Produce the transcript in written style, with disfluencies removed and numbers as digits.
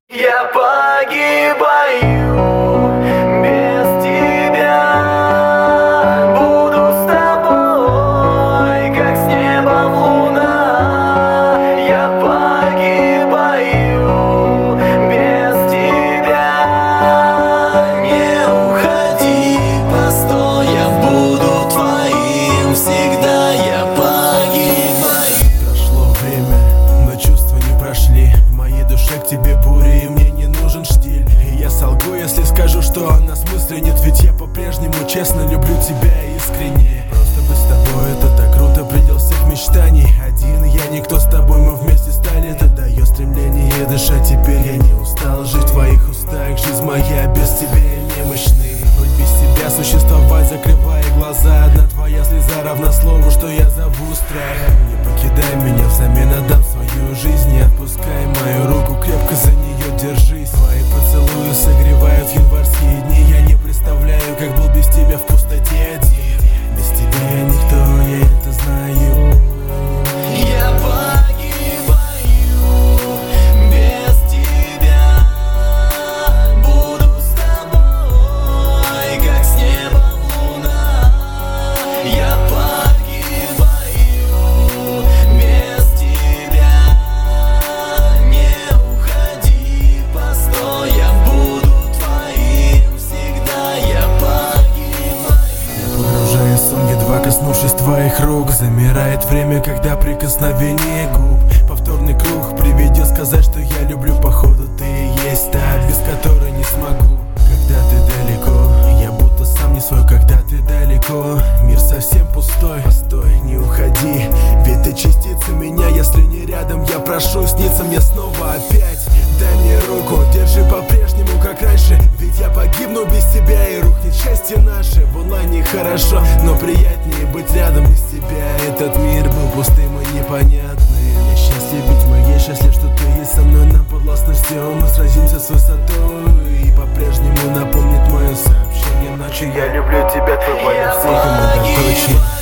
Я погибаю без тебя, буду с тобой, как с небом луна. Я погибаю без тебя, не уходи, постой, я буду твоим всегда. Я погибаю. Прошло время, но чувства не прошли. В моей душе к тебе буря, и мне не нужен штиль. И я солгу, если скажу, что о нас мысли нет. Ведь я по-прежнему честно люблю тебя искренне. Просто быть с тобой, это так круто, предел всех мечтаний. Один я, никто с тобой, мы вместе стали. Это дает стремление дышать, теперь я не устал жить в твоих устах. Жизнь моя без тебя немощный. Хоть без тебя существовать, закрывая глаза. Одна твоя слеза равна слову, что я зову страх. Не покидай меня, взамен отдам свою жизнь. Не отпускай мою руку, крепко за нее держись. Твои поцелуи согревают январские дни. Я не представляю, как был без тебя в пустоте один. Без тебя я никто, я это знаю. Я погибаю без тебя, буду с тобой, как с небом луна. Я погибаю без тебя, не уходи, постой, я буду твоим всегда. Я погибаю. Я погружаю сон, едва коснувшись твоих рук. Замирает время, когда прикосновение губ. Повторный круг приведет сказать, что я люблю. Походу ты и есть та, без которой не смогу. Когда ты далеко, я будто сам не свой. Когда ты далеко, мир совсем пустой. Постой, не уходи, ведь ты частица меня. Если не рядом, я прошу сниться мне снова опять. Дай мне руку, держи по-прежнему, как раньше. Ведь я погибну без тебя, и рухнет счастье наше. В онлайне хорошо, но приятнее быть рядом без тебя. Этот мир был пустым и непонятным. Я счастлив, ведь я счастлив, что ты есть со мной. Нам подвластно все, мы сразимся с высотой. И по-прежнему напомнит мое сообщение ночью. Я люблю тебя, твой полет, всей командой точно.